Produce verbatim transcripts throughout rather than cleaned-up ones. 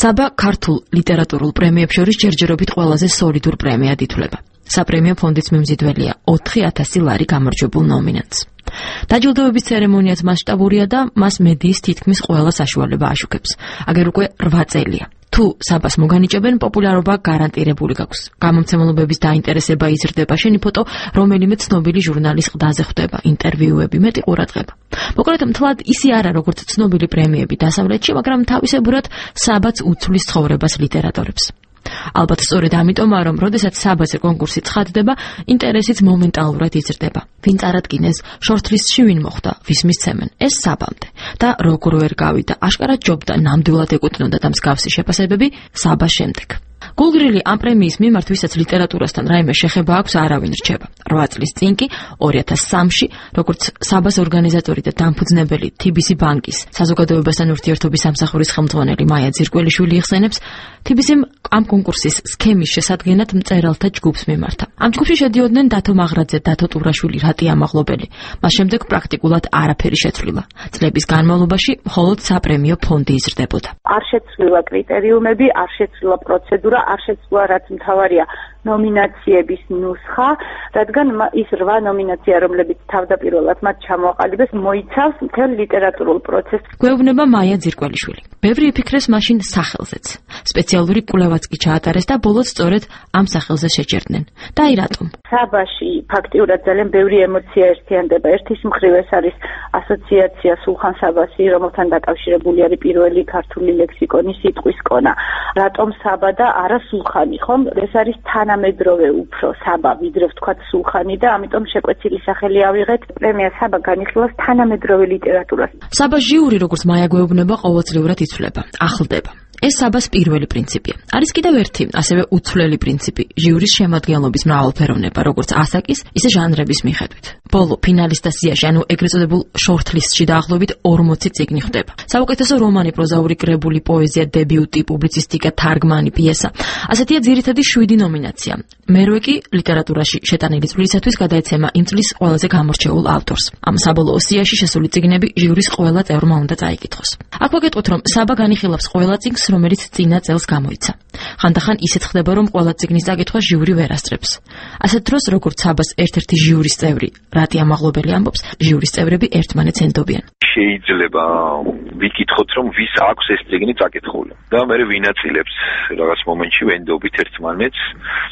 საბა ქართულ ლიტერატურულ პრემიებს შორის ჯერჯერობით ყველაზე სოლიდურ პრემიად ითვლება. საპრემიო ფონდის მიმზიდველია ოთხი ათასი ლარი გამარჯვებულ ნომინანტს. დაჯილდოების ცერემონიაც მასშტაბურია და მას მედიის თითქმის ყველა საშუალება აშუქებს. აგერ უკვე რვა წელია. თუ საბას მოგანიჭებენ, პოპულარობა გარანტირებული გაქვს. გამომცემლობების დაინტერესება იზრდება, შენი ფოტო რომელიმე ცნობილი ჟურნალის ყდაზე ხვდება, ინტერვიუები, მეტი ყურადღება. მოკლედ მთლად ისე არა, როგორც ცნობილი პრემიები დასავლეთში, მაგრამ თავისებურად საბაც უცვლის ცხოვრებას ლიტერატორებს. ალბათ სწორედ ამიტომაა, რომ როდესაც საბაზე კონკურსი ცხადდება, ინტერესიც მომენტალურად იზრდება. ვინ წარადგინეს, შორტლისტში ვინ მოხვდა, ვის მისცემენ, ეს საბამდე. და როგორ ვერ გავიდა, აშკარად ჯობდა, ნამდვილად ეკუთვნოდა და მსგავსი შეფასებები საბას შემდეგ. გულგრილი ამ პრემიის მიმართ, ვისაც ლიტერატურასთან რაიმე შეხება აქვს, არავინ რჩება. რვა წლის წინ კი ორი ათას სამში, როგორც საბას ორგანიზატორი და დამფუძნებელი თი ბი სი ბანკის საზოგადოებასთან ურთიერთობის სამსახურის ხელმძღვანელი მაია ძირკველიშვილი იხსენებს, თი ბი სიმ ამ კონკურსის სქემის შესადგენად მწერალთა ჯგუფს მიმართა. ამ ჯგუფში შედიოდნენ დათო მაღრაძე, დათო ტურაშვილი, რატი ამაღლობელი. მას შემდეგ პრაქტიკულად არაფერი შეცვლილა. წლების განმავლობაში მხოლოდ საპრემიო ფონდი იზრდებოდა. არ შეცვლილა კრიტერიუმები, არ შეცვლილა პროცედურა, არ შეცვლილა, რაც მთავარია, ნომინაციების ნუსხა, რადგან ის რვა ნომინაცია, რომლებიც თავდაპირველად მათ ჩამოაყალიბეს, მოიცავს მთელ ლიტერატურულ პროცესს. გვეუბნება მაია ძირკველიშვილი. ბევრი იფიქრეს მაშინ სახელზეც. სპეციალური კვლევაც კი ჩაატარეს და ბოლოს სწორედ ამ სახელზე შეჯერდნენ. და აი რატომ? საბაში ფაქტიურად ძალიან ბევრი ემოცია ერთიანდება. ერთის მხრივ ეს არის ასოციაცია სულხან საბასი, რომელთან დაკავშირებული არის პირველი ქართული ლექსიკონი სიტყვის კონა. რატომ საბა და არა სულხანი, ხომ? ეს არის თანამედროვე უფრო საბა, ვიდრე ვთქვათ სულხანი და ამიტომ შეკვეცილი სახელი ავიღეთ. პრემია საბა განიხილავს თანამედროვე ლიტერატურას. საბა ჟიური, როგორც მაია გვეუბნება, ყოველწლიურად იცვლება, ახლდება. ეს საბას პირველი პრინციპია. არის კიდევ ერთი, ასევე უცვლელი პრინციპი, ჟიურის შემადგენლობის მრავალფეროვნება, როგორც ასაკის, ისე ჟანრების მიხედვით. ბოლო ფინალისტთა სიაში, ანუ ეგრეთ წოდებულ შორტლისტში დაახლოებით ორმოცი წიგნი ხვდება. საუკეთესო რომანი, პროზაური კრებული, პოეზია, დებიუტი, პუბლიცისტიკა, თარგმანი, პიესა. ასეთია ძირითადი შვიდი ნომინაცია. მერვე კი ლიტერატურაში შეტანილი წვლისათვის გადაეცემა იმ წლის ყველაზე გამორჩეულ ავტორს. ამ საბოლოო სიაში შესული წიგნები ჟიურის ყველა წევრმა უნდა წაიკითხოს. აქ ვაგეტყვით, რომ საბა განიხილავს ყველა წიგნს, რომელიც წინა წელს გამოიცა. ხანდახან ისეთ ხდება, რომ ყველა წიგნის წაკითხვა ჟიური ვერ ასწრებს. ასეთ დროს, როგორც საბას ერთ-ერთი ჟიურის წევრი, რატი ამაღლობელი ამბობს, ჟიურის წევრები ერთმანეთს ენდობიან. შეიძლება ვიკითხოთ, რომ ვის აქვს ეს წიგნი წაკითხული და მე ვინაწილებს რაღაც მომენტში ვენდობით ერთმანეთს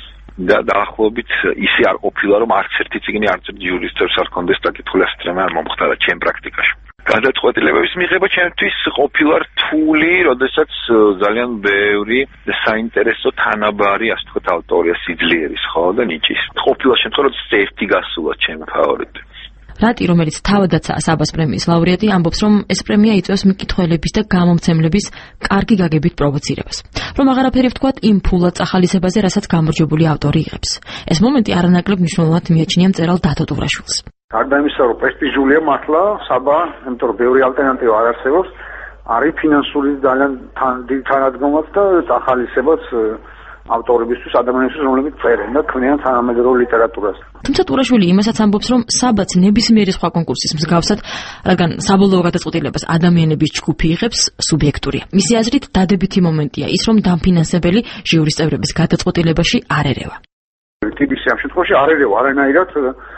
და დაახლოებით ისე არ ყოფილა, რომ არც ერთი წიგნი არც ჟიურის წევრს არ ჰქონდეს წაკითხული, ასეთ რამე არ მომხდარა ჩემ პრაქტიკაში. გადაწყვეტილებების მიღება ჩემთვის ყოფილა რთული, როდესაც ძალიან ბევრი საინტერესო თანაბარი, ასე ვთქვათ, ავტორია სიძლიერის, ხო და ნიჭის. ყოფილა შემთხვევა, რომ ერთი გასულა ჩემი ფავორიტი. რატი, რომელიც თავადაც საბას პრემიის ლაურეატი, ამბობს, რომ ეს პრემია იწვევს მკითხველების და გამომცემლების კარგი გაგებით პროვოცირებას. რომ აღარაფერი ვთქვათ იმ ფულად ახალისებაზე, რასაც გამარჯვებული ავტორი იღებს. ეს მომენტი არანაკლებ მნიშვნელოვნად მიაჩნია მწერალ დათო ტურაშვილს. გარდა იმისა, რომ პრესტიჟულია მართლა საბა, იმიტომ რომ ბევრი ალტერნატივა არ არსებობს, არის ფინანსური ძალიან დიდი თანადგომაც და ახალისებაც ავტორებისთვის, ადამიანებისთვის, რომლებიც წერენ და ქმნიან თანამედროვე ლიტერატურას. თუმცა ტურაშვილი იმასაც ამბობს, რომ საბაც ნებისმიერი სხვა კონკურსის მსგავსად, რადგან საბოლოო გადაწყვეტილებას ადამიანების ჯგუფი იღებს, სუბიექტურია. მისი აზრით, დადებითი მომენტია ის, რომ დამფინანსებელი ჟიურის წევრების გადაწყვეტილებაში არ ერევა. თი ბი სი ამ შემთხვევაში არ ერევა არანაირად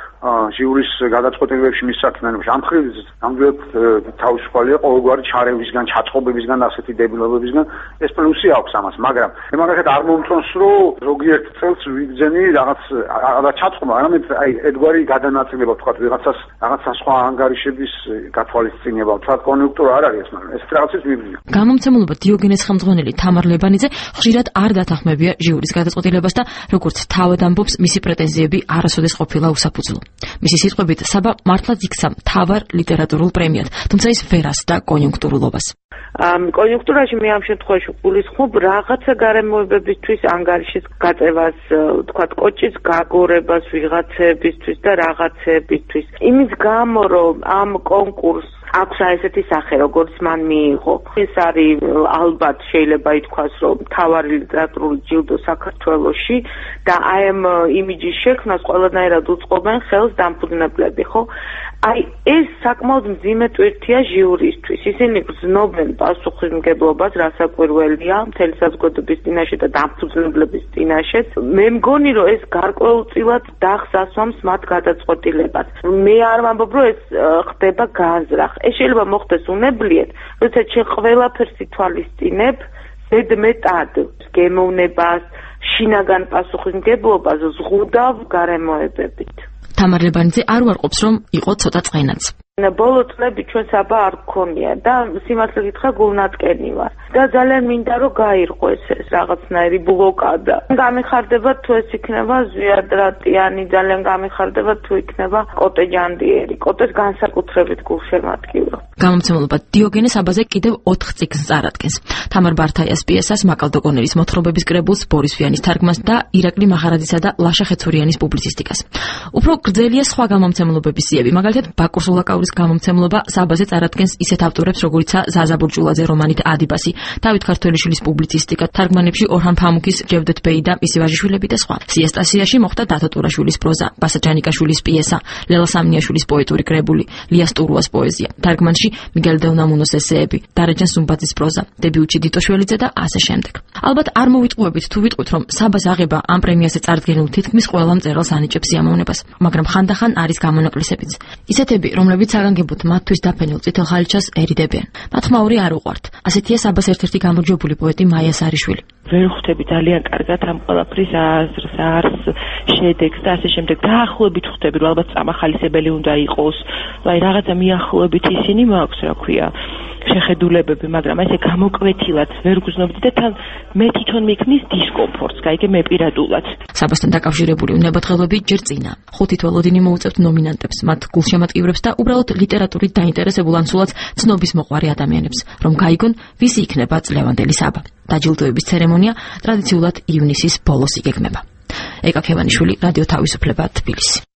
ჟიურის გადაწყვეტილებებში მისცემენ. ამ მხრივ ნამდვილად თავისუფალია ყოველგვარი ჩარევისგან, ჩაწყობებისგან, ასეთი დებილებებისგან. ეს პლუსი აქვს ამას, მაგრამ მე მაგალითად არ მომწონს, რომ ზოგიერთ წელს ვიგზენი რაღაც არა ჩაწყობა, არამედ აი ერთგვარი გადანაწილება, თქვა ვიღაცას რაღაცა სხვა ანგარიშების გათვალისწინება, თქვა კონიუნქტურა არ არის ეს, მაგრამ ეს რაღაცის ვიბზია. გამომცემლობა დიოგენეს ხელმძღვანელი თამარ ლებანიძე ხშირად არ დათანხმებია ჟიურის გადაწყვეტილებას და როგორც თავად ამბობს, მისი პრეტენზიები არასოდეს ყოფილა უსაფუძვლო. მისი სიტყვებით, საბა მართლაც იქცა მთავარ ლიტერატურულ პრემიად, თუმცა ის ვერ ასდა კონიუნქტურულობას. ამ კონიუნქტურაში მე ამ შემთხვევაში გულისხმობ რაღაცა გარემოებებისთვის ანგარიშის გაწევას, თქვათ, კოჭის გაგორებას ვიღაცებისთვის და რაღაცებისთვის. იმის გამო, რომ ამ კონკურსს აქვს ესეთი სახე, როგორც მან მიიღო. ეს არის ალბათ შეიძლება ითქვას, რომ მთავარი ლიტერატურული ჯილდო საქართველოში და აი ამ იმიჯის შექმნას ყველანაირად უწყობენ ხელს დამფუძნებლები, ხო? აი ეს საკმაოდ მძიმე ტვირთია ჟიურისთვის. ისინი გრძნობენ იღებენ პასუხისმგებლობას, რასაკვირველია მთელი საზოგადოების წინაშე და დამფუძნებლების წინაშე. მე მგონი რომ ეს გარკვეულწილად დახს ასვამს მათ გადაწყვეტილებას. მე არ ვამბობ რომ ეს ხდება განზრახ. ეს შეიძლება მოხდეს უნებლიეთ, როცა შენ ყველაფერს ითვალისწინებ ზედმეტად გემოვნებას, შინაგან პასუხისმგებლობას ზღუდავ გარემოებებით. თამარ ლებანიძე არ უარყოფს რომ იყო ცოტა წყენაც. ბოლო წლები ჩვენ საბა არ გქონია და სიმართლე გითხრა გულნატკენი ვარ და ძალიან მინდა რომ გაირღვეს ეს რაღაცნაირი ბლოკადა. გამიხარდება თუ ეს იქნება ზვიადრატიანი, ძალიან გამიხარდება თუ იქნება კოტე ჯანდიერი. კოტეს განსაკუთრებით გულშემატკივრო. გამომცემლობა დიოგენე საბაზე კიდევ ოთხ წიგნს წარადგენს. თამარ ბართაიას პიესას, მაკალ დოკონელის მოთხრობების კრებულს, ბორის ვიანის თარგმანს და ირაკლი მახარაძისა და ლაშა ხეცურიანის პუბლიცისტიკას. უფრო გრძელია სხვა გამომცემლობების სიები, მაგალითად ბაკურ სულაკაურის გამომცემლობა საბაზე წარადგენს ისეთ ავტორებს, როგორიცაა ზაზა ბურჭულაძე, რომანით ადიბასი, დავით ქართველიშვილის პუბლიცისტიკა, თარგმანებში ორჰან ფამუქის, ჯევდეთ ბეი და მისი ვაჟიშვილები და სხვა. სიესტასიაში მოხდა დათო ტურაშვილის პროზა, ბასა ჯანიკაშვილის პიესა, ლელა სამნიაშვილის პოეტური კრებული, ლიას ტურუას პოეზია, თარგმანში მიგელ დეუნამუნოს ესეები, დარეჯან სუმბაძის პროზა, დებიუჩი დიტოშველიძე და ასე შემდეგ. ალბათ არ მოვიტყუებით თუ ვიტყვით, რომ საბას აღება ამ პრემიაზე წარდგენილ თითქმის ყველა მწერალს ანიჭებს სიამოვნებას, მაგრამ ხანდახან არის გამონაკლისებიც. ისეთები, რომლებიც საგანგებოდ მათთვის დაფენილ წითელ ხალიჩას ერიდებიან. მათ ხმაური არ უყვართ. ასეთია საბას ერთ-ერთი გამარჯვებული პოეტი მაია სარიშვილი. ვერ ხვდები ძალიან კარგად ამ ყველაფრის აზრს, არს, შედეგს და ასე შემდეგ. დაახლოებით ხვდები, რომ ალბათ წამახალისებელი უნდა იყოს. აი რაღაცა მიახლოებით ისინი მაქვს, რა ქვია, შეხედულებები, მაგრამ ესე გამოკვეთილად ვერ გრძნობდი და თან მე თვითონ მიქმნის დისკომფორტს, გაიგე მე პირადულად. საბასთან დაკავშირებული უნებათღელები ჯერ წინა. ხუთი თვალოდინი მოუწევთ ნომინანტებს, მათ გულშემატკივრებს და უბრალოდ ლიტერატურით დაინტერესებულ ან სულაც ცნობის მოყვარე ადამიანებს, რომ გაიგონ ვისი იქნება წლევანდელი საბა. დაჯილდოების ცერემონია ტრადიციულად ივნისის ბოლოს იგეგმება. ეკა ქევანიშვილი, რადიო თავისუფლება, თბილისი.